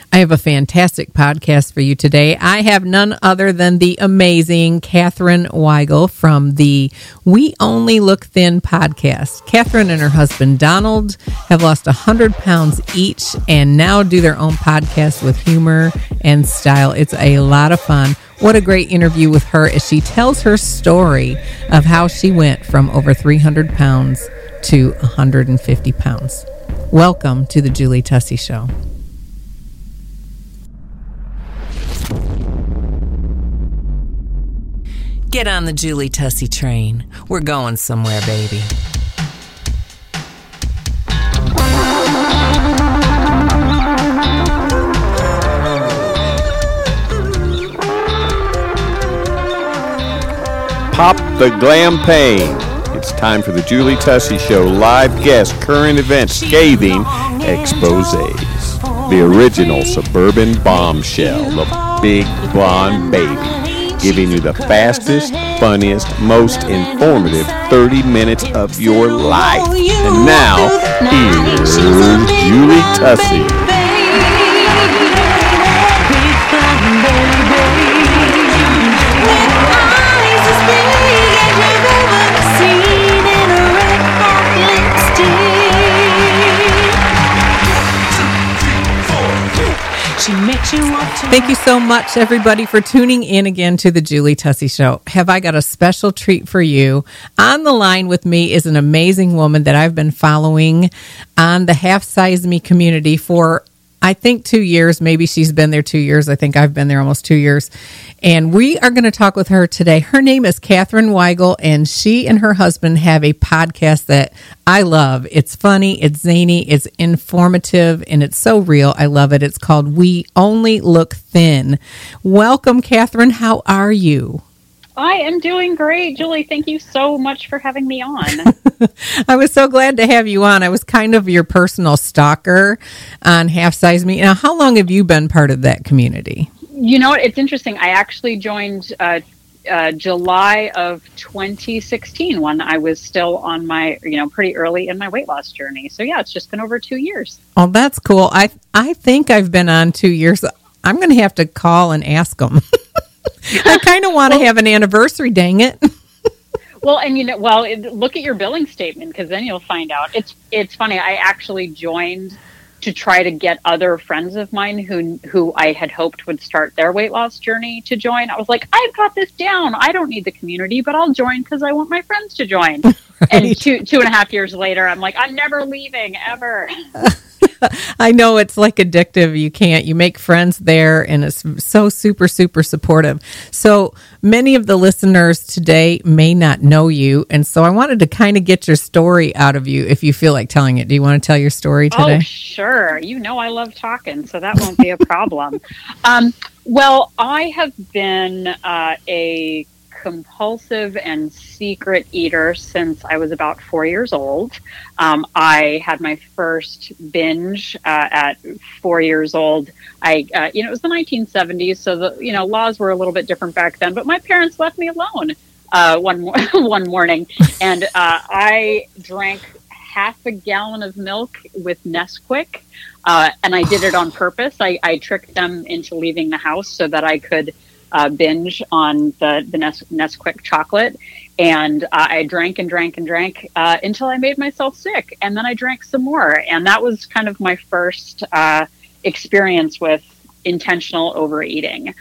I have a fantastic podcast for you today. I have none other than the amazing Katherine Weigel from the We Only Look Thin podcast. Katherine and her husband Donald have lost 100 pounds each and now do their own podcast with humor and style. It's a lot of fun. What a great interview with her as she tells her story of how she went from over 300 pounds to 150 pounds. Welcome to the Julie Tussey Show. Get on the Julie Tussey train. We're going somewhere, baby. Pop the glam pain. It's time for the Julie Tussey Show live guest, current events, scathing exposés. The original suburban bombshell, the big blonde baby. Giving you the fastest, funniest, most informative 30 minutes of your life. And now, here's Julie Tussey. Thank you so much, everybody, for tuning in again to the Julie Tussey Show. Have I got a special treat for you? On the line with me is an amazing woman that I've been following on the Half Size Me community for, I think, 2 years. Maybe she's been there 2 years. I think I've been there almost 2 years. And we are going to talk with her today. Her name is Katherine Weigel, and she and her husband have a podcast that I love. It's funny, it's zany, it's informative, and it's so real. I love it. It's called We Only Look Thin. Welcome, Katherine. How are you? I am doing great, Julie. Thank you so much for having me on. I was so glad to have you on. I was kind of your personal stalker on Half Size Me. Now, how long have you been part of that community? You know what? It's interesting. I actually joined July of 2016 when I was still on my, pretty early in my weight loss journey. So yeah, it's just been over 2 years. Oh, that's cool. I think I've been on 2 years. I'm going to have to call and ask them. I kind of want to have an anniversary, dang it. Well, and look at your billing statement, because then you'll find out. It's funny. I actually joined to try to get other friends of mine who I had hoped would start their weight loss journey to join. I was like, I've got this down. I don't need the community, but I'll join because I want my friends to join. Right. And two and a half years later, I'm like, I'm never leaving ever. I know, it's like addictive. You make friends there, and it's so super, super supportive. So many of the listeners today may not know you, and so I wanted to kind of get your story out of you if you feel like telling it. Do you want to tell your story today? Oh, sure. I love talking, so that won't be a problem. Well, I have been a compulsive and secret eater since I was about 4 years old. I had my first binge at 4 years old. It was the 1970s, so the laws were a little bit different back then. But my parents left me alone one morning, and I drank half a gallon of milk with Nesquik, and I did it on purpose. I tricked them into leaving the house so that I could binge on the Nesquik chocolate, and I drank and drank and drank until I made myself sick, and then I drank some more, and that was kind of my first experience with intentional overeating.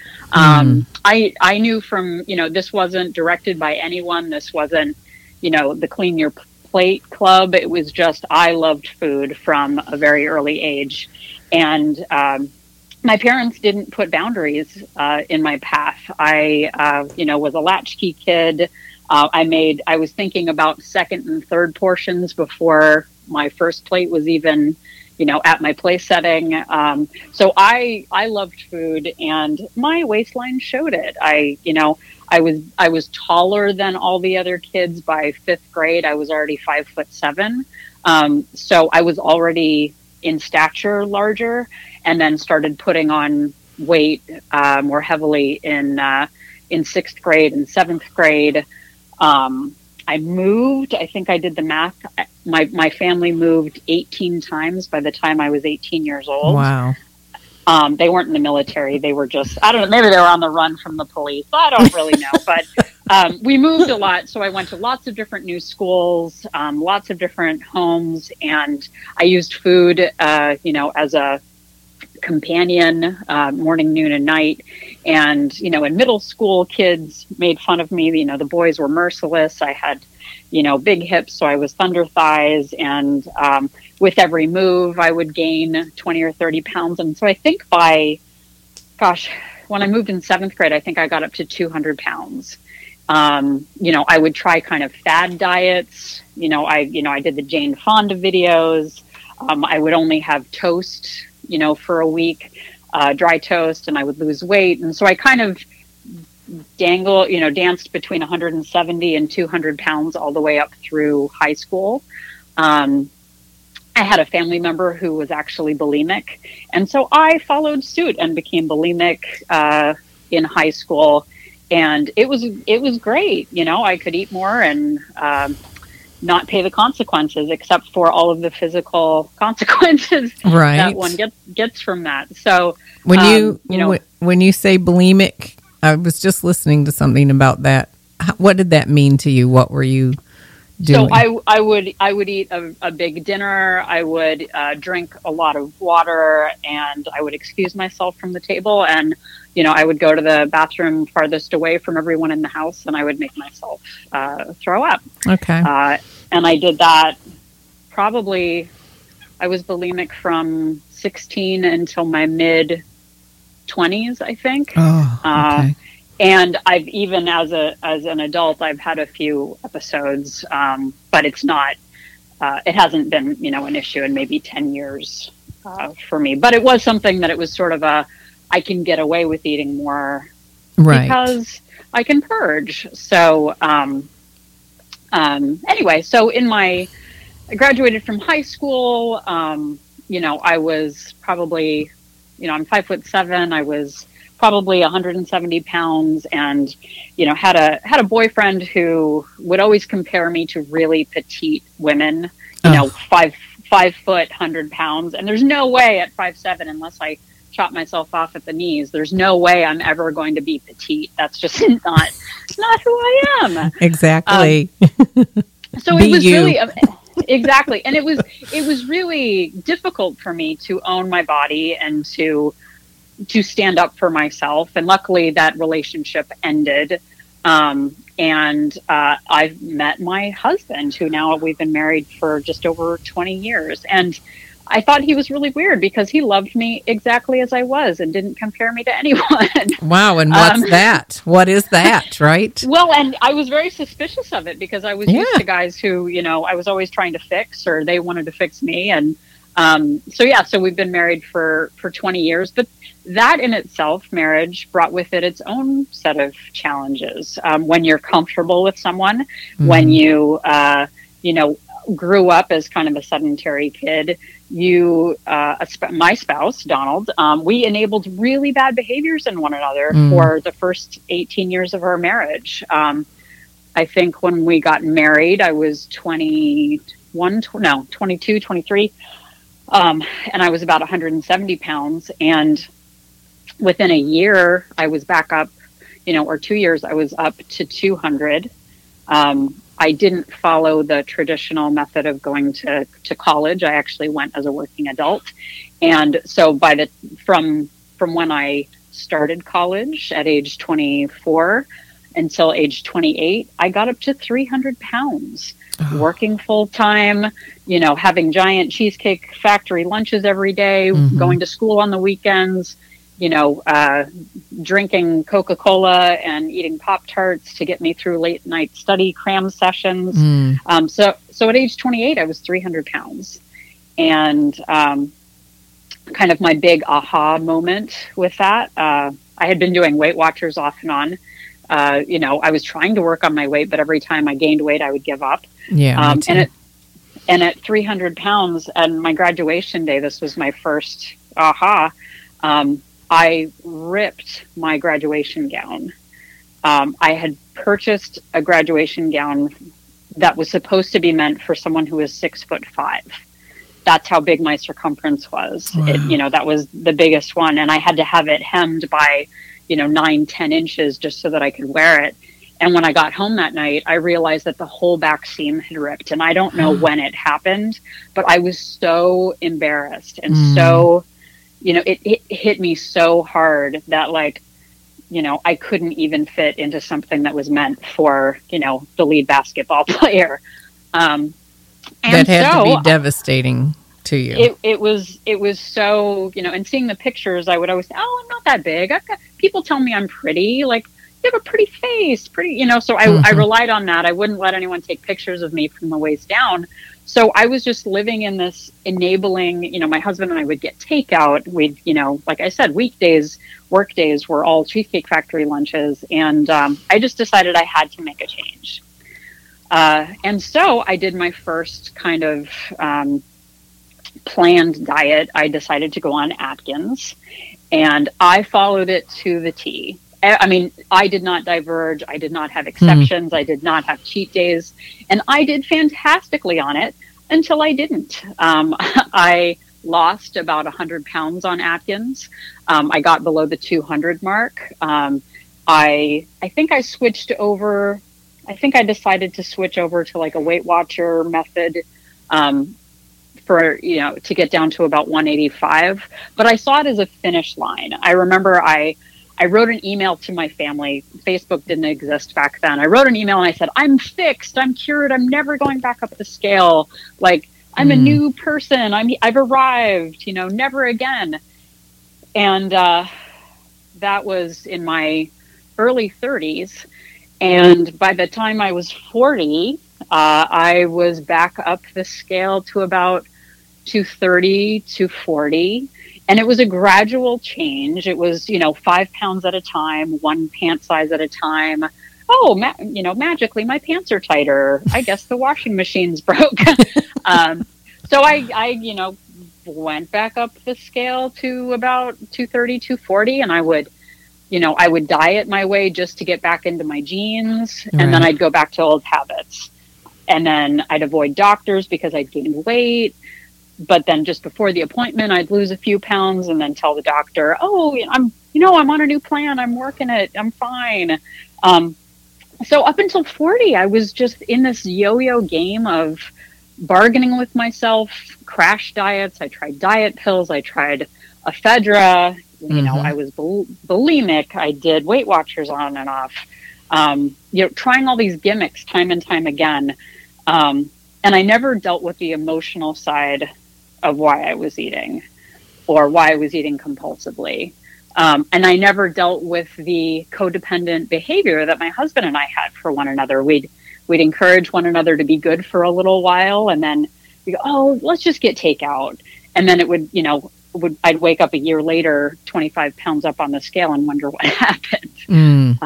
I knew from, this wasn't directed by anyone. This wasn't, the Clean Your Plate Club. It was just, I loved food from a very early age, and my parents didn't put boundaries in my path. I was a latchkey kid. I was thinking about second and third portions before my first plate was even, at my place setting. So I loved food, and my waistline showed it. I was taller than all the other kids by fifth grade. I was already 5'7". So I was already in stature larger, and then started putting on weight more heavily in sixth grade and seventh grade. I moved. I think I did the math. My family moved 18 times by the time I was 18 years old. Wow. They weren't in the military. They were just, I don't know, maybe they were on the run from the police. I don't really know. But we moved a lot. So I went to lots of different new schools, lots of different homes. And I used food, as a companion, morning, noon, and night. And, in middle school, kids made fun of me. The boys were merciless. I had, big hips, so I was thunder thighs. And with every move, I would gain 20 or 30 pounds. And so I think when I moved in 7th grade, I think I got up to 200 pounds. I would try kind of fad diets. I did the Jane Fonda videos. I would only have toast, for a week, dry toast, and I would lose weight. And so I kind of danced between 170 and 200 pounds all the way up through high school. I had a family member who was actually bulimic. And so I followed suit and became bulimic in high school. And it was great. I could eat more and not pay the consequences, except for all of the physical consequences that one gets from that. So when you say bulimic, I was just listening to something about that. What did that mean to you? What were you doing? So I would eat a big dinner. I would drink a lot of water, and I would excuse myself from the table. And I would go to the bathroom farthest away from everyone in the house, and I would make myself throw up. Okay. And I did that probably. I was bulimic from 16 until my mid 20s, I think. Oh, okay. And I've even as an adult, I've had a few episodes, but it's not. It hasn't been, an issue in maybe 10 years for me. But it was something that it was sort of I can get away with eating more, right? Because I can purge. So anyway, so I graduated from high school. I was probably, I'm 5'7". I was probably 170 pounds, and had a boyfriend who would always compare me to really petite women. 5 foot, 100 pounds, and there's no way at 5'7", unless I chop myself off at the knees, there's no way I'm ever going to be petite. That's just not who I am. Exactly. So it was really exactly, and it was really difficult for me to own my body and to stand up for myself. And luckily that relationship ended. And I've met my husband, who now we've been married for just over 20 years. And I thought he was really weird because he loved me exactly as I was and didn't compare me to anyone. Wow. And what's that? What is that? Right. Well, and I was very suspicious of it because I was used to guys who, I was always trying to fix, or they wanted to fix me. And so we've been married for 20 years, but that in itself, marriage brought with it its own set of challenges. When you're comfortable with someone, when you, grew up as kind of a sedentary kid, my spouse, Donald, we enabled really bad behaviors in one another for the first 18 years of our marriage. I think when we got married, I was 22, 23. And I was about 170 pounds. And within a year, I was back up, or 2 years, I was up to 200. I didn't follow the traditional method of going to college. I actually went as a working adult. And so from when I started college at age 24 until age 28, I got up to 300 pounds. Working full time, having giant Cheesecake Factory lunches every day, going to school on the weekends, drinking Coca-Cola and eating Pop-Tarts to get me through late night study cram sessions. So at age 28, I was 300 pounds. And kind of my big aha moment with that, I had been doing Weight Watchers off and on. I was trying to work on my weight, but every time I gained weight, I would give up. Yeah. And at 300 pounds and my graduation day, this was my first aha. I ripped my graduation gown. I had purchased a graduation gown that was supposed to be meant for someone who was 6'5". that's how big my circumference was. Wow. That was the biggest one. And I had to have it hemmed by, 9-10 inches just so that I could wear it. And when I got home that night, I realized that the whole back seam had ripped. And I don't know when it happened, but I was so embarrassed and so, it hit me so hard that I couldn't even fit into something that was meant for, the lead basketball player. And that had to be devastating to you. It was so, and seeing the pictures, I would always say, oh, I'm not that big. People tell me I'm pretty, you have a pretty face, so I relied on that. I wouldn't let anyone take pictures of me from the waist down. So I was just living in this enabling, my husband and I would get takeout. We'd, like I said, weekdays, work days were all Cheesecake Factory lunches. And I just decided I had to make a change. And so I did my first kind of planned diet. I decided to go on Atkins, and I followed it to the T. I mean, I did not diverge. I did not have exceptions. I did not have cheat days. And I did fantastically on it until I didn't. I lost about 100 pounds on Atkins. I got below the 200 mark. I think I switched over. I think I decided to switch over to a Weight Watcher method for, to get down to about 185. But I saw it as a finish line. I remember I wrote an email to my family. Facebook didn't exist back then. I wrote an email and I said, I'm fixed. I'm cured. I'm never going back up the scale. I'm a new person. I've arrived, never again. And that was in my early 30s. And by the time I was 40, I was back up the scale to about 230, 240. And it was a gradual change. It was, 5 pounds at a time, one pant size at a time. Oh, magically my pants are tighter. I guess the washing machine's broke. So I went back up the scale to about 230, 240. And I would diet my way just to get back into my jeans. Right. And then I'd go back to old habits. And then I'd avoid doctors because I'd gained weight. But then just before the appointment, I'd lose a few pounds and then tell the doctor, oh, I'm on a new plan. I'm working it. I'm fine. So up until 40, I was just in this yo-yo game of bargaining with myself, crash diets. I tried diet pills. I tried ephedra. I was bulimic. I did Weight Watchers on and off. Trying all these gimmicks time and time again. And I never dealt with the emotional side of why I was eating or why I was eating compulsively. And I never dealt with the codependent behavior that my husband and I had for one another. We'd encourage one another to be good for a little while, and then we go, oh, let's just get takeout. And then it would, I'd wake up a year later, 25 pounds up on the scale and wonder what happened.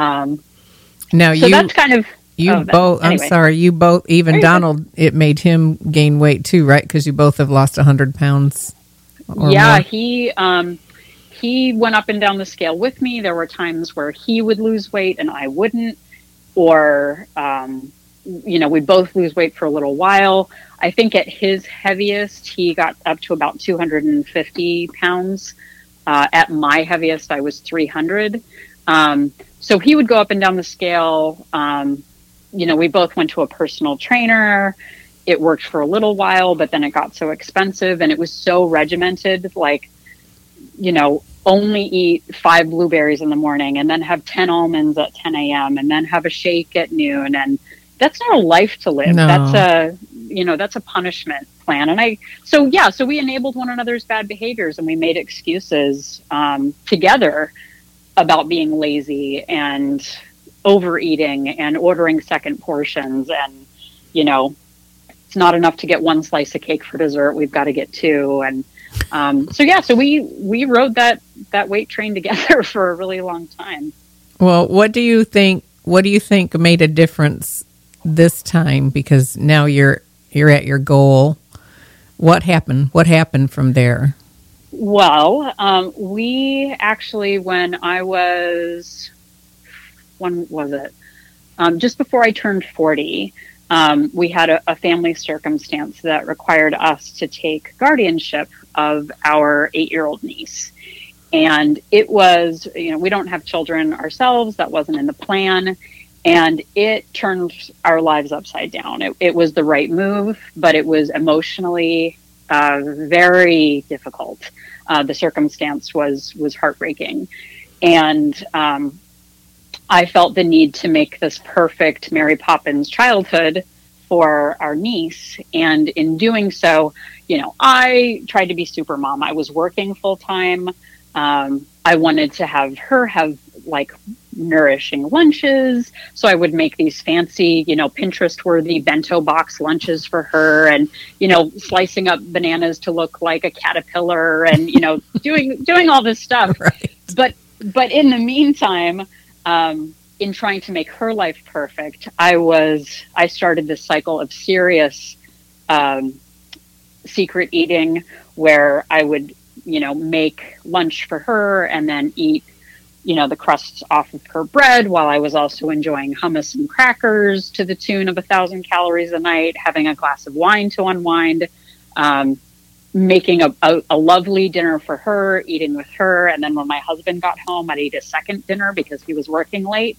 So that's kind of... both, anyway. I'm sorry, you both, even Donald, it made him gain weight too, right? Because you both have lost 100 pounds or more. He went up and down the scale with me. There were times where he would lose weight and I wouldn't, or, we'd both lose weight for a little while. I think at his heaviest, he got up to about 250 pounds. At my heaviest, I was 300. So he would go up and down the scale. We both went to a personal trainer. It worked for a little while, but then it got so expensive and it was so regimented, only eat 5 blueberries in the morning and then have 10 almonds at 10 a.m. and then have a shake at noon. And that's not a life to live. No. That's a punishment plan. And so we enabled one another's bad behaviors and we made excuses, together about being lazy and overeating and ordering second portions. And, it's not enough to get one slice of cake for dessert. We've got to get 2. And, so we rode that weight train together for a really long time. Well, what do you think made a difference this time? Because now you're at your goal. What happened? What happened from there? Well, we actually, when was it? Just before I turned 40, we had a family circumstance that required us to take guardianship of our 8-year-old niece. And it was, we don't have children ourselves. That wasn't in the plan. And it turned our lives upside down. It was the right move, but it was emotionally very difficult. The circumstance was heartbreaking. And I felt the need to make this perfect Mary Poppins childhood for our niece. And in doing so, I tried to be super mom. I was working full time. I wanted to have her have nourishing lunches. So I would make these fancy, Pinterest worthy bento box lunches for her, and, slicing up bananas to look like a caterpillar, and, doing all this stuff. Right. But in the meantime, in trying to make her life perfect, I started this cycle of serious, secret eating, where I would, make lunch for her and then eat, the crusts off of her bread, while I was also enjoying hummus and crackers to the tune of 1,000 calories a night, having a glass of wine to unwind, making a lovely dinner for her, eating with her. And then when my husband got home, I'd eat a second dinner because he was working late.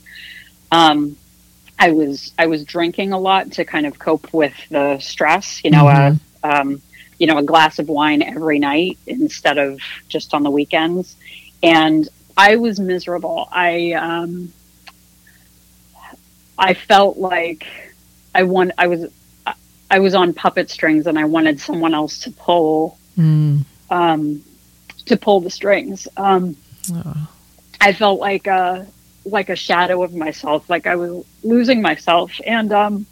I was drinking a lot to kind of cope with the stress, a glass of wine every night instead of just on the weekends. And I was miserable. I felt like I was on puppet strings, and I wanted someone else to pull the strings. I felt like a shadow of myself, like I was losing myself. And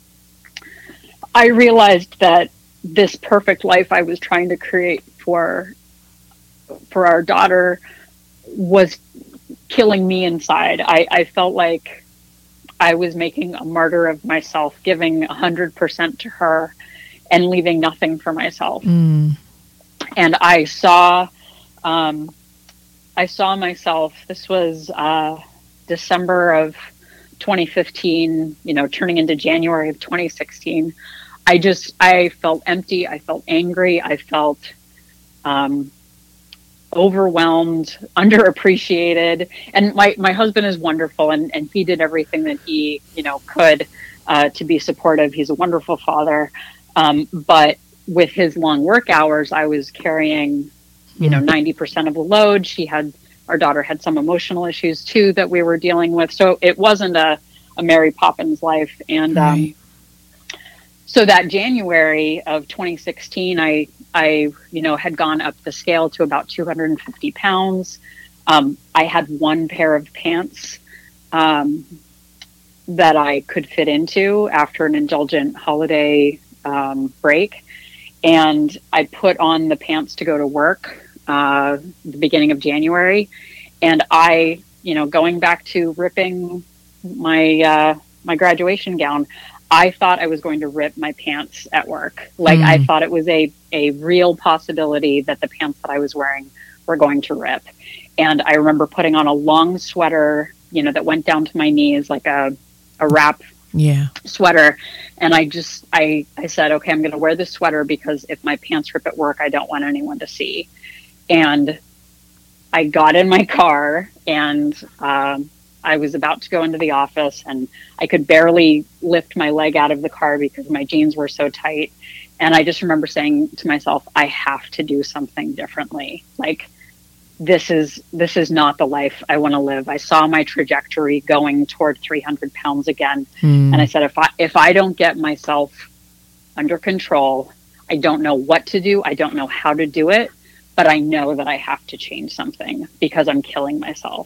I realized that this perfect life I was trying to create for our daughter was killing me inside. I felt like I was making a martyr of myself, giving 100% to her and leaving nothing for myself. And I saw myself, this was December of 2015, turning into January of 2016. I felt empty. I felt angry. I felt overwhelmed, underappreciated. And my husband is wonderful, and he did everything that he, could to be supportive. He's a wonderful father. But with his long work hours, I was carrying, 90% of the load. Our daughter had some emotional issues too that we were dealing with. So it wasn't a Mary Poppins life. And Right. So that January of 2016, I had gone up the scale to about 250 pounds. I had one pair of pants that I could fit into after an indulgent holiday break. And I put on the pants to go to work the beginning of January. And I, going back to ripping my graduation gown, I thought I was going to rip my pants at work. I thought it was a real possibility that the pants that I was wearing were going to rip. And I remember putting on a long sweater, that went down to my knees, like a wrap sweater. And I said, okay, I'm going to wear this sweater because if my pants rip at work, I don't want anyone to see. And I got in my car, and I was about to go into the office, and I could barely lift my leg out of the car because my jeans were so tight. And I just remember saying to myself, I have to do something differently. This is not the life I want to live. I saw my trajectory going toward 300 pounds again. And I said, if I don't get myself under control, I don't know what to do. I don't know how to do it, but I know that I have to change something because I'm killing myself.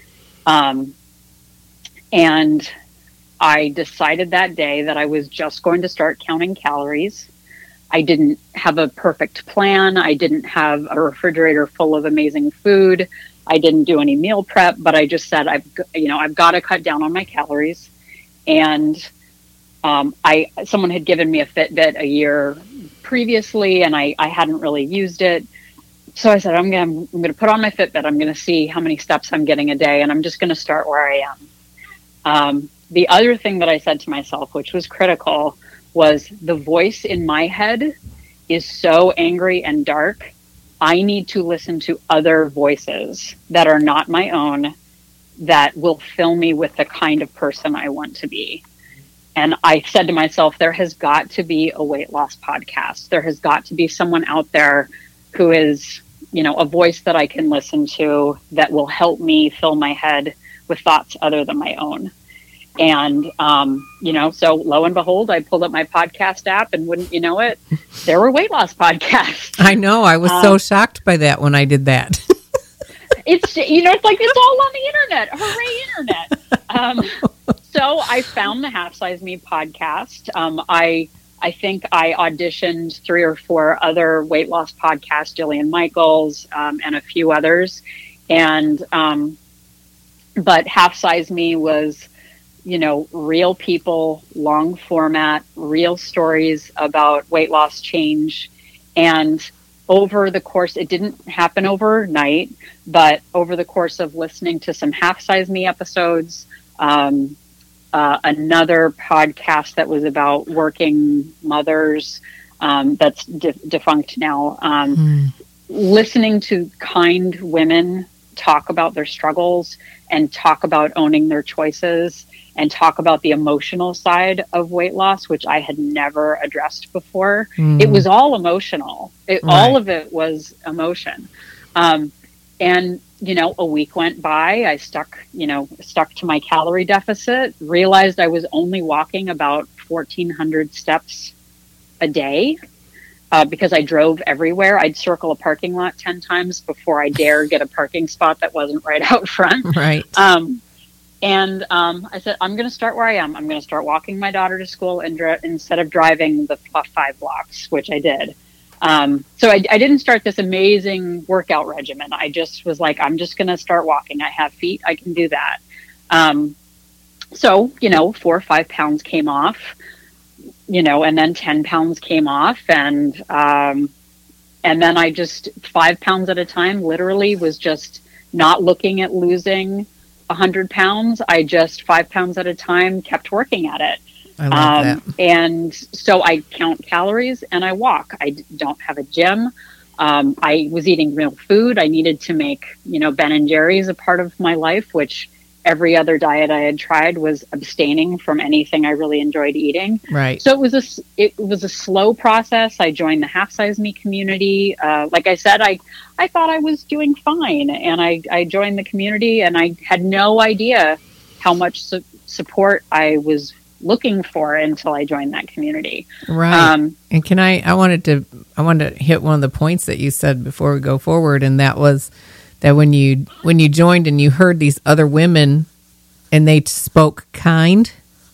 And I decided that day that I was just going to start counting calories. I didn't have a perfect plan. I didn't have a refrigerator full of amazing food. I didn't do any meal prep, but I just said, I've got to cut down on my calories. And someone had given me a Fitbit a year previously, and I hadn't really used it. So I said, I'm going to put on my Fitbit. I'm going to see how many steps I'm getting a day, and I'm just going to start where I am. the other thing that I said to myself, which was critical, was the voice in my head is so angry and dark. I need to listen to other voices that are not my own that will fill me with the kind of person I want to be. And I said to myself, there has got to be a weight loss podcast. There has got to be someone out there who is, you know, a voice that I can listen to that will help me fill my head with thoughts other than my own. And, you know, so lo and behold, I pulled up my podcast app, and wouldn't you know it, there were weight loss podcasts. I know. I was so shocked by that when I did that. It's, you know, it's like, it's all on the internet. Hooray, internet. So I found the Half Size Me podcast. I think I auditioned 3 or 4 other weight loss podcasts, Jillian Michaels, and a few others. And, but Half Size Me was, you know, real people, long format, real stories about weight loss change. And over the course, it didn't happen overnight, but over the course of listening to some Half Size Me episodes, another podcast that was about working mothers, that's defunct now, listening to kind women talk about their struggles and talk about owning their choices and talk about the emotional side of weight loss, which I had never addressed before. It was all emotional. All of it was emotion. And, you know, a week went by, I stuck to my calorie deficit, realized I was only walking about 1,400 steps a day, because I drove everywhere. I'd circle a parking lot 10 times before I dare get a parking spot that wasn't right out front. Right. And I said, I'm going to start where I am. I'm going to start walking my daughter to school and instead of driving the 5 blocks, which I did. So I didn't start this amazing workout regimen. I just was like, I'm just going to start walking. I have feet. I can do that. So, you know, 4 or 5 pounds came off, you know, and then 10 pounds came off. And then I just 5 pounds at a time, literally was just not looking at losing 100 pounds. I just 5 pounds at a time kept working at it. I love that. And so I count calories and I walk. I don't have a gym. I was eating real food. I needed to make, you know, Ben and Jerry's a part of my life, which every other diet I had tried was abstaining from anything I really enjoyed eating. Right. So it was a slow process. I joined the Half Size Me community. Like I said, I thought I was doing fine, and I joined the community, and I had no idea how much support I was looking for until I joined that community. Right. And I wanted to hit one of the points that you said before we go forward, and that was that when you joined and you heard these other women and they spoke kind.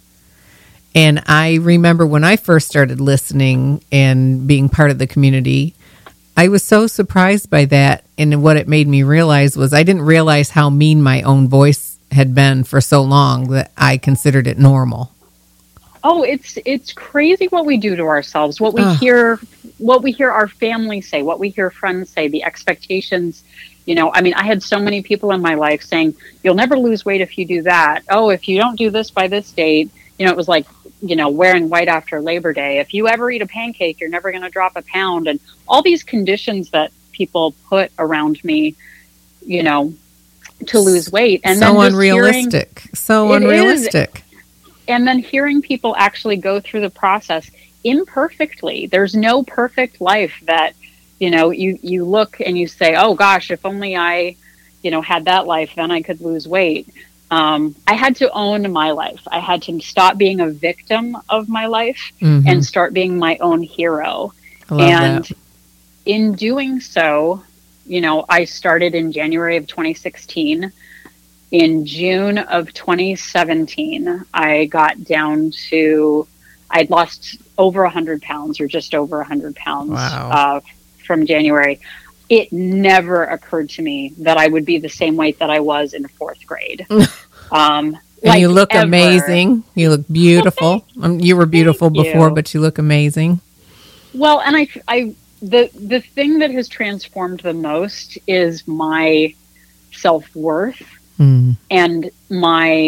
And I remember when I first started listening and being part of the community, I was so surprised by that. And what it made me realize was I didn't realize how mean my own voice had been for so long that I considered it normal. Oh, it's crazy what we do to ourselves, what we hear our family say, what we hear friends say, the expectations. You know, I mean, I had so many people in my life saying, you'll never lose weight if you do that. Oh, if you don't do this by this date, you know, it was like, you know, wearing white after Labor Day. If you ever eat a pancake, you're never going to drop a pound. And all these conditions that people put around me, you know, to lose weight. And so unrealistic. Unrealistic. And then hearing people actually go through the process imperfectly. There's no perfect life that, you know, you look and you say, oh gosh, if only I, you know, had that life, then I could lose weight. I had to own my life. I had to stop being a victim of my life and start being my own hero. And that. In doing so, you know, I started in January of 2016. In June of 2017, I got down to, I'd lost over 100 pounds or just over 100 pounds. Wow. From January. It never occurred to me that I would be the same weight that I was in 4th grade. And you look amazing. You look beautiful. You were beautiful before, but you look amazing. Well, and the thing that has transformed the most is my self-worth and my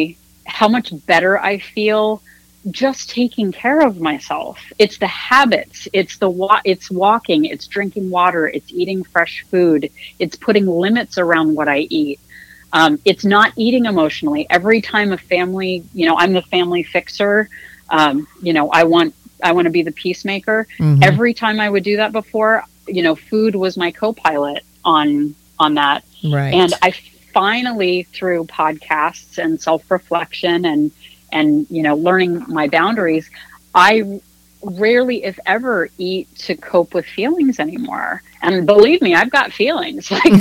how much better I feel just taking care of myself. It's the habits. It's it's walking. It's drinking water. It's eating fresh food. It's putting limits around what I eat. It's not eating emotionally. Every time a family, I'm the family fixer. I want to be the peacemaker. Mm-hmm. Every time I would do that before, food was my co-pilot on that. Right. And I finally, through podcasts and self-reflection and learning my boundaries, I rarely, if ever, eat to cope with feelings anymore. And believe me, I've got feelings. Like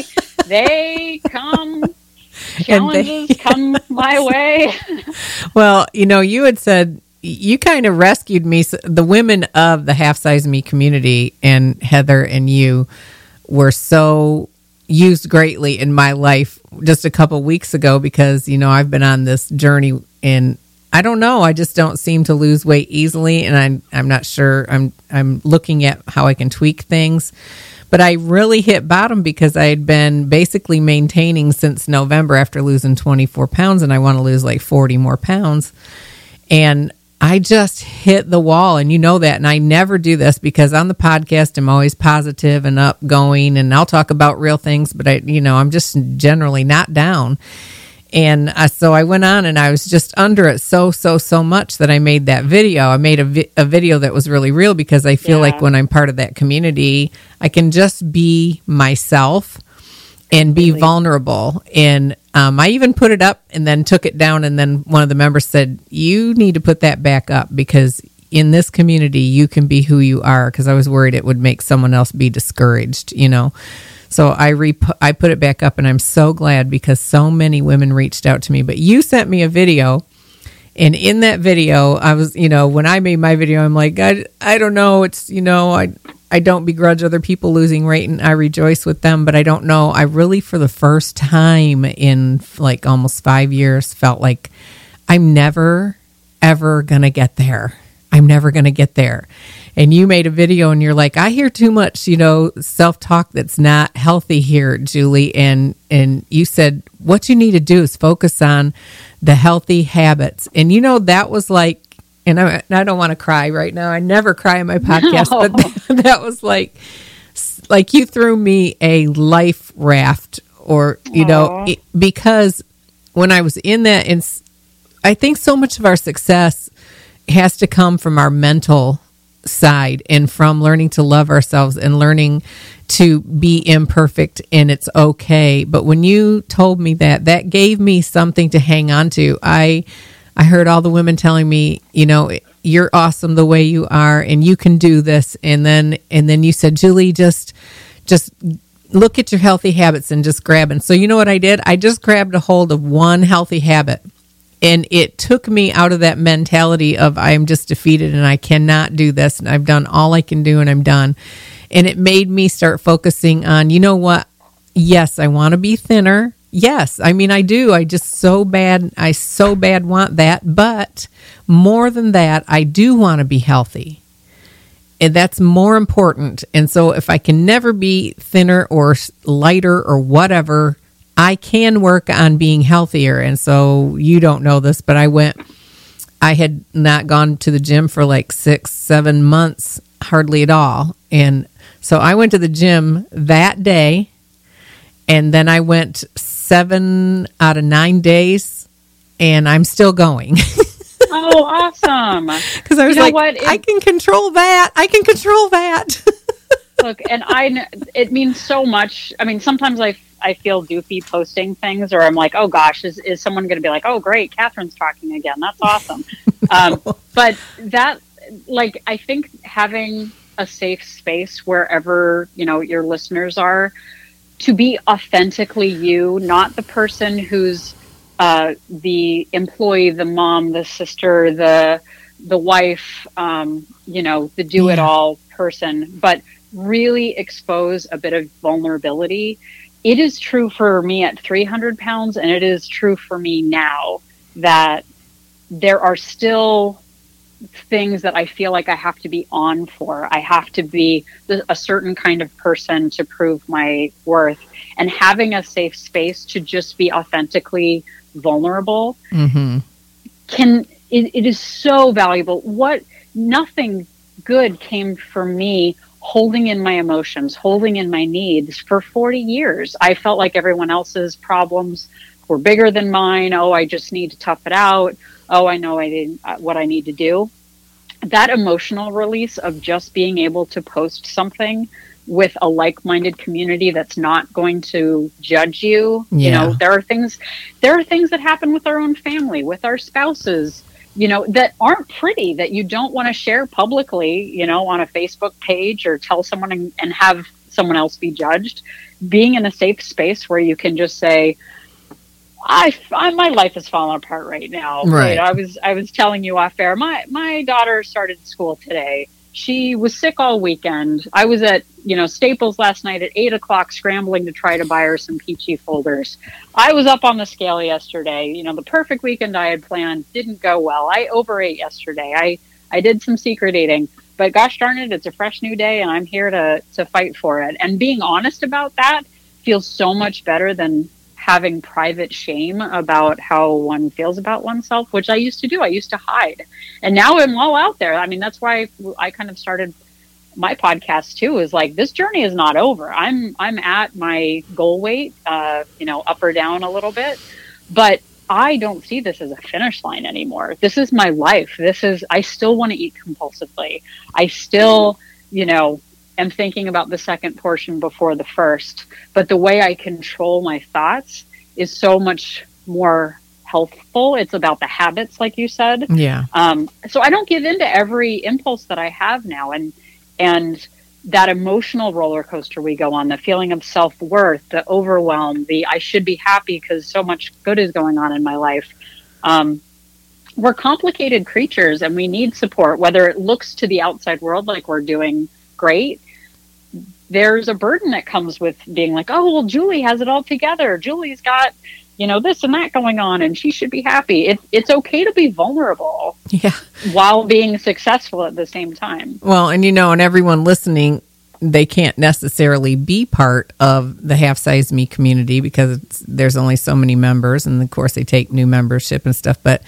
they come, challenges come my way. Well, you had said you kind of rescued me. The women of the Half Size Me community and Heather and you were so used greatly in my life just a couple weeks ago because, I've been on this journey and I don't know, I just don't seem to lose weight easily. And I'm not sure, I'm looking at how I can tweak things, but I really hit bottom because I had been basically maintaining since November after losing 24 pounds and I want to lose like 40 more pounds. And I just hit the wall, and you know that, and I never do this because on the podcast I'm always positive and upgoing, and I'll talk about real things, but I'm just generally not down. And so I went on, and I was just under it so much that I made that video. I made a video that was really real because I feel like when I'm part of that community, I can just be myself and be vulnerable. And I even put it up and then took it down. And then one of the members said, you need to put that back up because in this community, you can be who you are. Because I was worried it would make someone else be discouraged, So I put it back up, and I'm so glad because so many women reached out to me. But you sent me a video. And in that video, I was, when I made my video, I'm like, I don't know. It's, I don't begrudge other people losing weight and I rejoice with them, but I don't know. I really, for the first time in like almost 5 years, felt like I'm never, ever going to get there. I'm never going to get there. And you made a video and you're like, I hear too much, self-talk that's not healthy here, Julie. And you said, what you need to do is focus on the healthy habits. And that was like, and I don't want to cry right now. I never cry in my podcast, but that was like you threw me a life raft or, because when I was in that, and I think so much of our success has to come from our mental side and from learning to love ourselves and learning to be imperfect and it's okay. But when you told me that gave me something to hang on to. I heard all the women telling me, you're awesome the way you are and you can do this. And then you said, Julie, just look at your healthy habits and just grab it. So you know what I did? I just grabbed a hold of one healthy habit. And it took me out of that mentality of I'm just defeated and I cannot do this. And I've done all I can do and I'm done. And it made me start focusing on, you know what? Yes, I want to be thinner. Yes, I mean, I do. I so bad want that. But more than that, I do want to be healthy. And that's more important. And so if I can never be thinner or lighter or whatever, I can work on being healthier. And so you don't know this, but I had not gone to the gym for like 6-7 months, hardly at all. And so I went to the gym that day, and then I went 7 out of 9 days, and I'm still going. Oh, awesome. Because I was I can control that. I can control that. Look, and it means so much. I mean, sometimes I feel goofy posting things, or I'm like, oh gosh, is someone going to be like, oh great, Catherine's talking again. That's awesome. No. But that, like, I think having a safe space wherever, your listeners are, to be authentically you, not the person who's the employee, the mom, the sister, the wife, the do-it-all person, but really expose a bit of vulnerability. It is true for me at 300 pounds, and it is true for me now that there are still things that I feel like I have to be on for. I have to be a certain kind of person to prove my worth. And having a safe space to just be authentically vulnerable, Mm-hmm. it is so valuable. Nothing good came from me holding in my emotions, holding in my needs for 40 years. I felt like everyone else's problems were bigger than mine. Oh, I just need to tough it out. Oh, I know what I need to do. That emotional release of just being able to post something with a like-minded community that's not going to judge you. Yeah. You know, there are things that happen with our own family, with our spouses, you know, that aren't pretty, that you don't want to share publicly, you know, on a Facebook page or tell someone and have someone else be judged. Being in a safe space where you can just say, my life is falling apart right now. Right. I was telling you off air, my daughter started school today. She was sick all weekend. I was at, Staples last night at 8:00 scrambling to try to buy her some peachy folders. I was up on the scale yesterday. The perfect weekend I had planned didn't go well. I overate yesterday. I did some secret eating, but gosh darn it, it's a fresh new day and I'm here to fight for it. And being honest about that feels so much better than having private shame about how one feels about oneself, which I used to do. I used to hide. And now I'm all out there. I mean, that's why I kind of started my podcast too, is like, this journey is not over. I'm at my goal weight, up or down a little bit, but I don't see this as a finish line anymore. This is my life. I still want to eat compulsively. I still, am thinking about the second portion before the first, but the way I control my thoughts is so much more healthful. It's about the habits, like you said. Yeah. So I don't give in to every impulse that I have now. And that emotional roller coaster we go on, the feeling of self-worth, the overwhelm, I should be happy because so much good is going on in my life. We're complicated creatures and we need support, whether it looks to the outside world like we're doing great. There's a burden that comes with being like, oh, well, Julie has it all together. Julie's got, this and that going on and she should be happy. It's okay to be vulnerable. Yeah. While being successful at the same time. Well, and and everyone listening, they can't necessarily be part of the Half Size Me community because there's only so many members. And of course they take new membership and stuff, but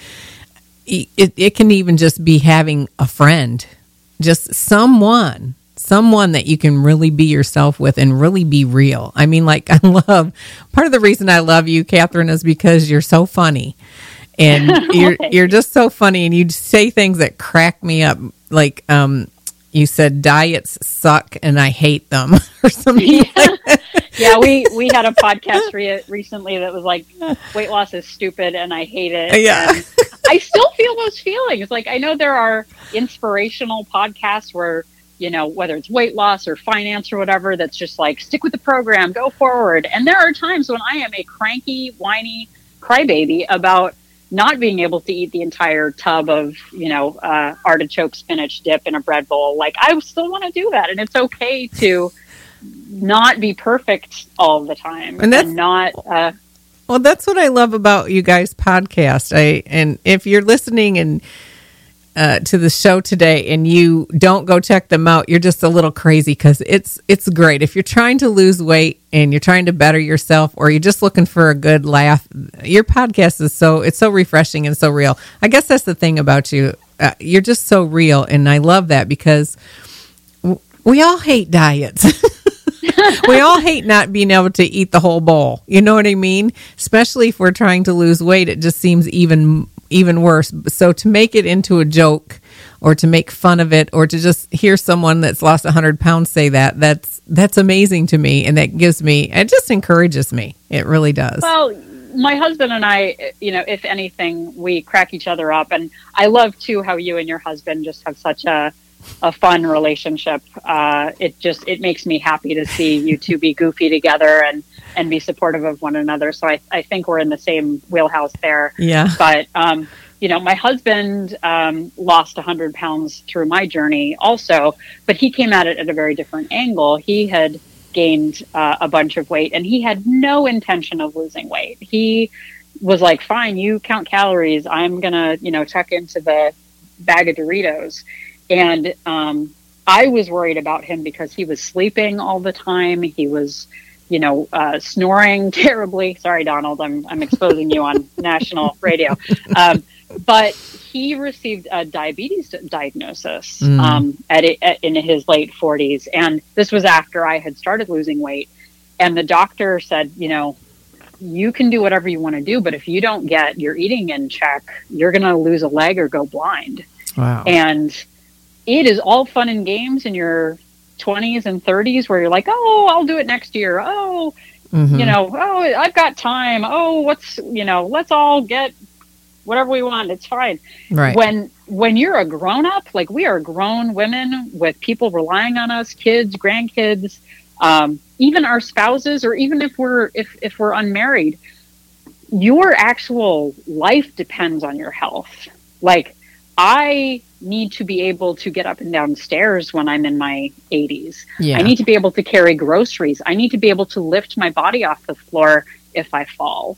it can even just be having a friend, just someone that you can really be yourself with and really be real. I mean, like, part of the reason I love you, Catherine, is because you're so funny and you're just so funny and you say things that crack me up. Like, you said diets suck and I hate them or something. Yeah. Like that. Yeah, we had a podcast recently that was like, weight loss is stupid and I hate it. Yeah. And I still feel those feelings. Like, I know there are inspirational podcasts where, whether it's weight loss or finance or whatever, that's just like, stick with the program, go forward. And there are times when I am a cranky, whiny crybaby about not being able to eat the entire tub of, artichoke spinach dip in a bread bowl. Like, I still want to do that. And it's okay to not be perfect all the time. And that's well, that's what I love about you guys' podcast. And if you're listening and to the show today and you don't go check them out, you're just a little crazy because it's great. If you're trying to lose weight and you're trying to better yourself or you're just looking for a good laugh, your podcast is so refreshing and so real. I guess that's the thing about you. You're just so real. And I love that because we all hate diets. We all hate not being able to eat the whole bowl. You know what I mean? Especially if we're trying to lose weight, it just seems even worse. So to make it into a joke or to make fun of it or to just hear someone that's lost 100 pounds say that's amazing to me. And that it just encourages me. It really does. Well, my husband and I, if anything, we crack each other up. And I love too how you and your husband just have such a fun relationship. It makes me happy to see you two be goofy together and be supportive of one another. So I think we're in the same wheelhouse there. Yeah. But, my husband lost 100 pounds through my journey also, but he came at it at a very different angle. He had gained a bunch of weight and he had no intention of losing weight. He was like, fine, you count calories. I'm going to, check into the bag of Doritos. And I was worried about him because he was sleeping all the time. He was, snoring terribly. Sorry, Donald, I'm exposing you on national radio. But he received a diabetes diagnosis in his late 40s. And this was after I had started losing weight. And the doctor said, you can do whatever you want to do, but if you don't get your eating in check, you're going to lose a leg or go blind. Wow. And it is all fun and games in your 20s and 30s where you're like, oh, I'll do it next year. Oh, I've got time. Oh, let's all get whatever we want. It's fine. Right. When you're a grown up, like we are grown women with people relying on us, kids, grandkids, even our spouses, or even if we're unmarried, your actual life depends on your health. Like I need to be able to get up and down stairs when I'm in my 80s. Yeah. I need to be able to carry groceries. I need to be able to lift my body off the floor if I fall.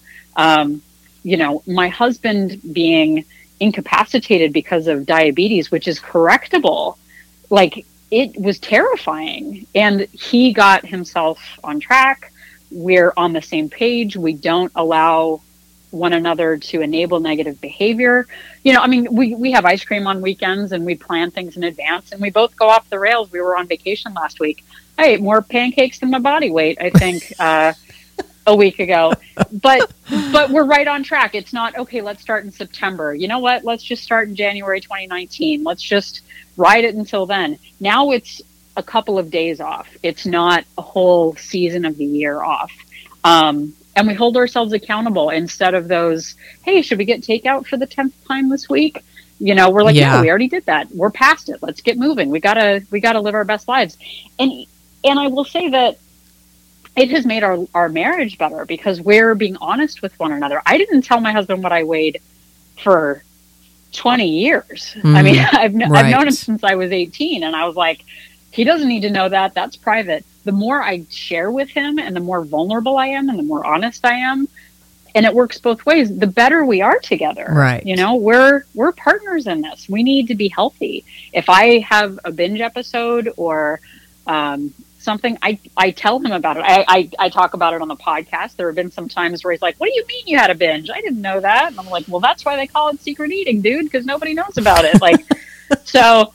My husband being incapacitated because of diabetes, which is correctable, like it was terrifying. And he got himself on track. We're on the same page. We don't allow one another to enable negative behavior. We have ice cream on weekends and we plan things in advance and we both go off the rails. We were on vacation last week. I ate more pancakes than my body weight, I think, a week ago, but we're right on track. It's not, okay, let's start in September. You know what? Let's just start in January 2019. Let's just ride it until then. Now it's a couple of days off. It's not a whole season of the year off. And we hold ourselves accountable instead of those, hey, should we get takeout for the 10th time this week? We're like, yeah, we already did that. We're past it. Let's get moving. We gotta live our best lives. And I will say that it has made our marriage better because we're being honest with one another. I didn't tell my husband what I weighed for 20 years. I mean, I've known him since I was 18, and I was like, he doesn't need to know that. That's private. The more I share with him and the more vulnerable I am and the more honest I am, and it works both ways, the better we are together. Right. We're partners in this. We need to be healthy. If I have a binge episode or something, I tell him about it. I talk about it on the podcast. There have been some times where he's like, what do you mean you had a binge? I didn't know that. And I'm like, well, that's why they call it secret eating, dude, because nobody knows about it. Like, so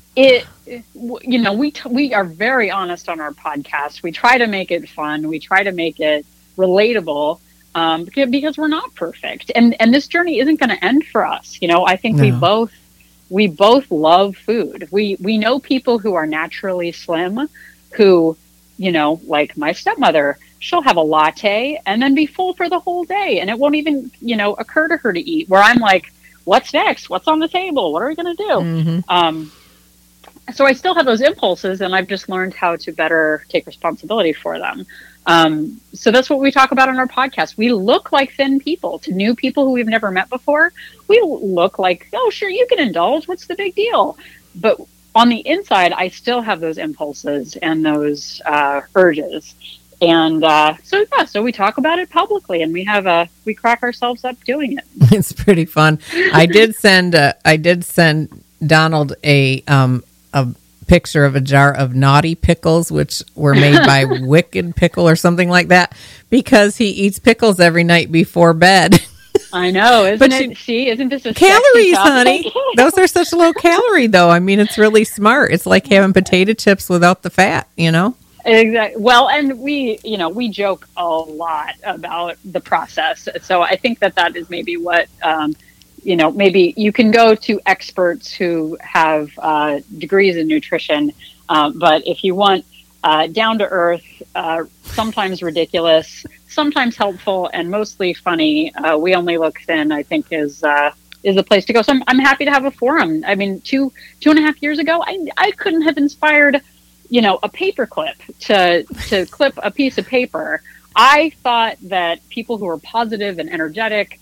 we are very honest on our podcast. We try to make it fun. We try to make it relatable because we're not perfect. And this journey isn't going to end for us. I think we both love food. We know people who are naturally slim who, like my stepmother, she'll have a latte and then be full for the whole day. And it won't even, occur to her to eat, where I'm like, what's next? What's on the table? What are we going to do? Mm-hmm. So I still have those impulses, and I've just learned how to better take responsibility for them. So that's what we talk about on our podcast. We look like thin people to new people who we've never met before. We look like, oh, sure, you can indulge. What's the big deal? But on the inside, I still have those impulses and those urges. And so we talk about it publicly, and we crack ourselves up doing it. It's pretty fun. I did send Donald a picture of a jar of Naughty Pickles, which were made by Wicked Pickle or something like that, because he eats pickles every night before bed. I know, isn't this a calories, honey? Those are such low calorie, though. I mean, it's really smart. It's like having potato chips without the fat, Exactly. Well, and we joke a lot about the process. So I think that is maybe what, maybe you can go to experts who have degrees in nutrition. But if you want down to earth, sometimes ridiculous, sometimes helpful, and mostly funny, We Only Look Thin, I think is the place to go. So I'm happy to have a forum. I mean, two and a half years ago, I couldn't have inspired a paper clip to clip a piece of paper. I thought that people who were positive and energetic,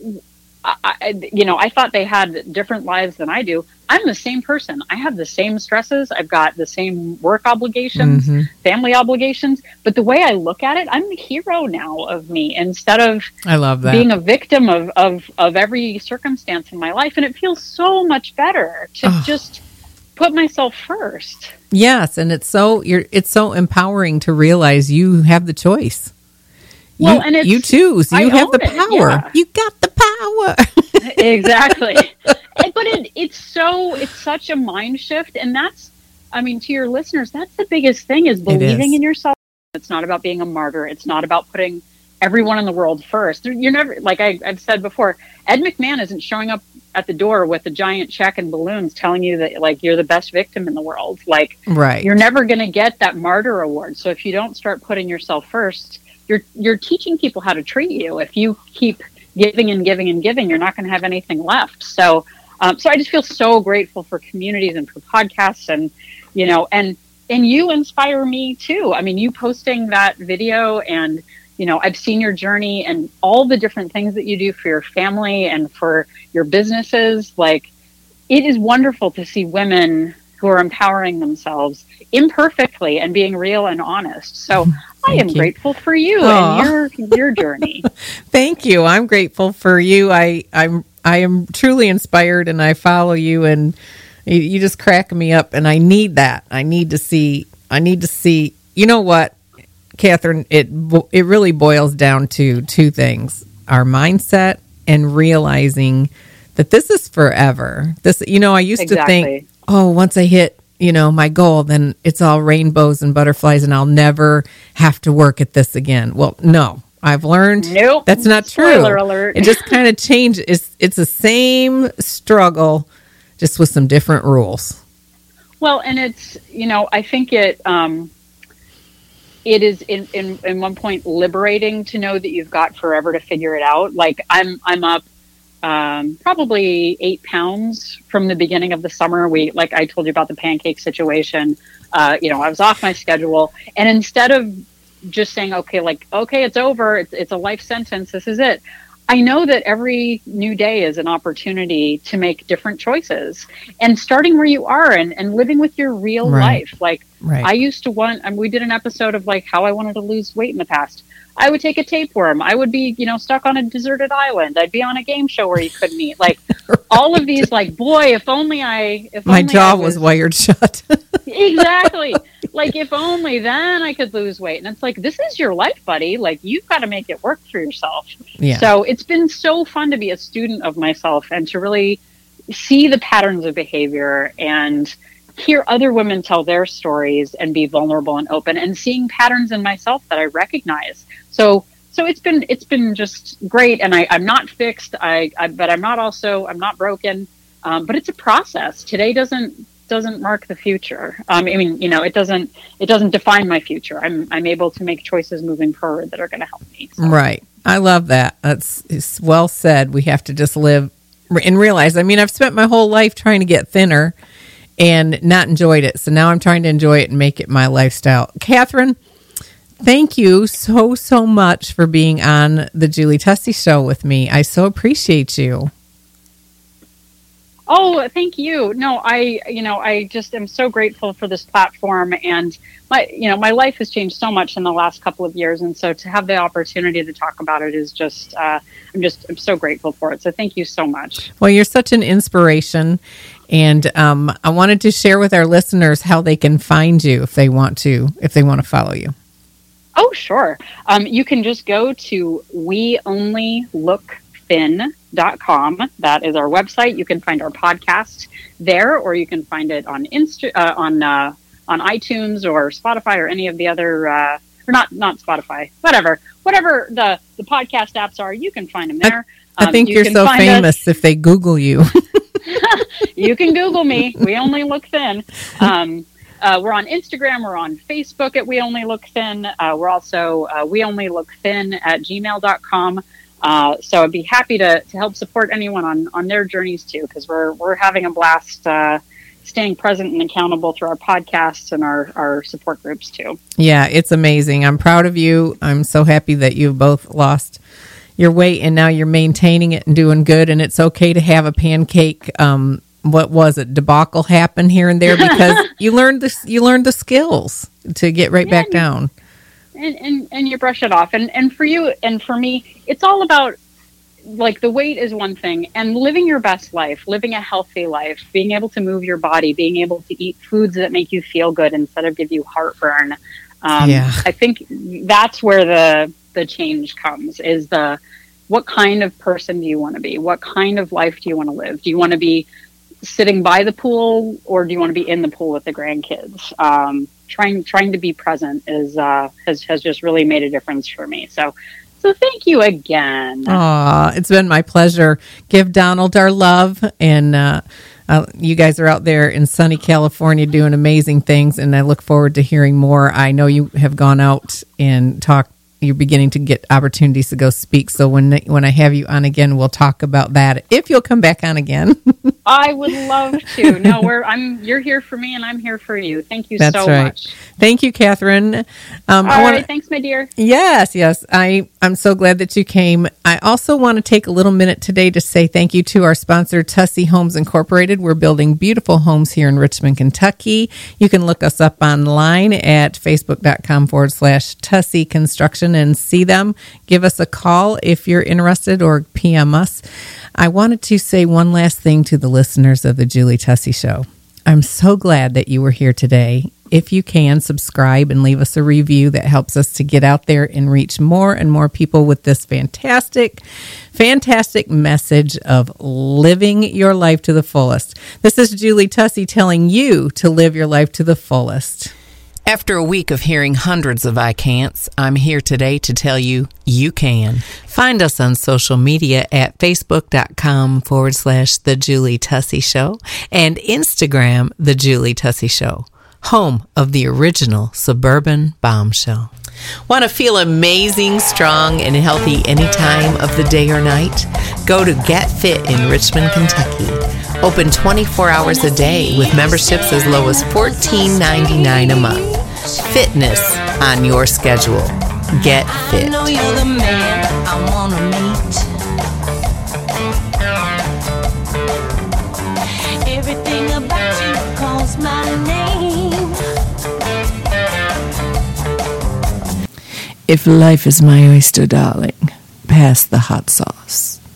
I thought they had different lives than I do. I'm the same person. I have the same stresses. I've got the same work obligations, family obligations. But the way I look at it, I'm the hero now of me instead of I love that. Being a victim of every circumstance in my life. And it feels so much better to just put myself first. Yes, and it's so empowering to realize you have the choice. Well, and you choose. You have the power. Yeah. You got the power. Exactly. But it's such a mind shift, and that's, I mean, to your listeners, that's the biggest thing, is believing in yourself. It's not about being a martyr. It's not about putting everyone in the world first. You're never, like I've said before, Ed McMahon isn't showing up at the door with a giant check and balloons telling you that, like, you're the best victim in the world. Like, right. You're never going to get that martyr award. So if you don't start putting yourself first, you're teaching people how to treat you. If you keep giving and giving and giving, you're not going to have anything left. So I just feel so grateful for communities and for podcasts, and, you know, and you inspire me too. I mean, you posting that video, and, you know, I've seen your journey and all the different things that you do for your family and for your businesses. Like, it is wonderful to see women who are empowering themselves imperfectly and being real and honest. So I am grateful for you and your journey. Thank you. I'm grateful for you. I am truly inspired, and I follow you, and you just crack me up, and I need that. I need to see, you know what, Catherine, it really boils down to two things: our mindset and realizing that this is forever. This, you know, I used to think, once I hit, you know, my goal, then it's all rainbows and butterflies and I'll never have to work at this again. Well, no, I've learned that's not true. Spoiler alert. It just kind of changed. It's the same struggle, just with some different rules. Well, and it's, you know, I think it is in one point liberating to know that you've got forever to figure it out. Like, I'm up probably 8 pounds from the beginning of the summer. Like I told you about the pancake situation, you know, I was off my schedule, and instead of just saying, okay, it's over, it's a life sentence, this is it, I know that every new day is an opportunity to make different choices, and starting where you are and living with your real life. Like, I used to we did an episode of, like, how I wanted to lose weight in the past. I would take a tapeworm. I would be, you know, stuck on a deserted island. I'd be on a game show where you couldn't eat. Like, all of these, like, boy, if my jaw was wired shut. Exactly. Like, if only then I could lose weight. And it's like, this is your life, buddy. Like, you've got to make it work for yourself. Yeah. So it's been so fun to be a student of myself and to really see the patterns of behavior and hear other women tell their stories and be vulnerable and open, and seeing patterns in myself that I recognize. So it's been just great. And I'm not fixed. But I'm not broken. But it's a process. Today doesn't mark the future. I mean, you know, it doesn't define my future. I'm able to make choices moving forward that are going to help me. So. Right. I love that. It's well said. We have to just live and realize, I mean, I've spent my whole life trying to get thinner and not enjoyed it. So now I'm trying to enjoy it and make it my lifestyle. Catherine, thank you so much for being on the Julie Tussey Show with me. I so appreciate you. Oh, thank you. No, I just am so grateful for this platform, and my life has changed so much in the last couple of years. And so to have the opportunity to talk about it is just, I'm so grateful for it. So thank you so much. Well, you're such an inspiration. And I wanted to share with our listeners how they can find you if they want to follow you. Oh, sure. You can just go to weonlylookthin.com. That is our website. You can find our podcast there, or you can find it on on iTunes or Spotify or any of the other, or not Spotify, whatever the podcast apps are, you can find them there. I think you're so famous if they Google you. You can Google me. We Only Look Thin. We're on Instagram. We're on Facebook at We Only Look Thin. We're also weonlylookthin@gmail.com. So I'd be happy to help support anyone on their journeys too, because we're having a blast staying present and accountable through our podcasts and our support groups too. Yeah, it's amazing. I'm proud of you. I'm so happy that you've both lost your weight and now you're maintaining it and doing good. And it's okay to have a pancake, what was it, debacle happen here and there, because you learned the skills to get back down. And you brush it off. And for you and for me, it's all about like the weight is one thing, and living your best life, living a healthy life, being able to move your body, being able to eat foods that make you feel good instead of give you heartburn. I think that's where the change comes, is what kind of person do you want to be? What kind of life do you want to live? Do you want to be sitting by the pool, or do you want to be in the pool with the grandkids? Trying to be present has just really made a difference for me. So thank you again. It's been my pleasure. Give Donald our love, and you guys are out there in sunny California doing amazing things, and I look forward to hearing more. I know you have gone out and talked. You're beginning to get opportunities to go speak. So when I have you on again, we'll talk about that. If you'll come back on again. I would love to. No, you're here for me and I'm here for you. Thank you so much. Thank you, Catherine. All right. Thanks, my dear. Yes. I'm so glad that you came. I also want to take a little minute today to say thank you to our sponsor, Tussey Homes Incorporated. We're building beautiful homes here in Richmond, Kentucky. You can look us up online at facebook.com/Tussey Construction and see them. Give us a call if you're interested, or PM us. I wanted to say one last thing to the listeners of the Julie Tussey Show. I'm so glad that you were here today. If you can, subscribe and leave us a review. That helps us to get out there and reach more and more people with this fantastic message of living your life to the fullest. This is Julie Tussey telling you to live your life to the fullest. After a week of hearing hundreds of I can'ts, I'm here today to tell you you can. Find us on social media at facebook.com/The Julie Tussey Show and Instagram, The Julie Tussey Show, home of the original suburban bombshell. Want to feel amazing, strong, and healthy any time of the day or night? Go to Get Fit in Richmond, Kentucky. Open 24 hours a day with memberships as low as $14.99 a month. Fitness on your schedule. Get Fit. I know you're the man I want to meet. Everything about you calls my name. If life is my oyster, darling, pass the hot sauce.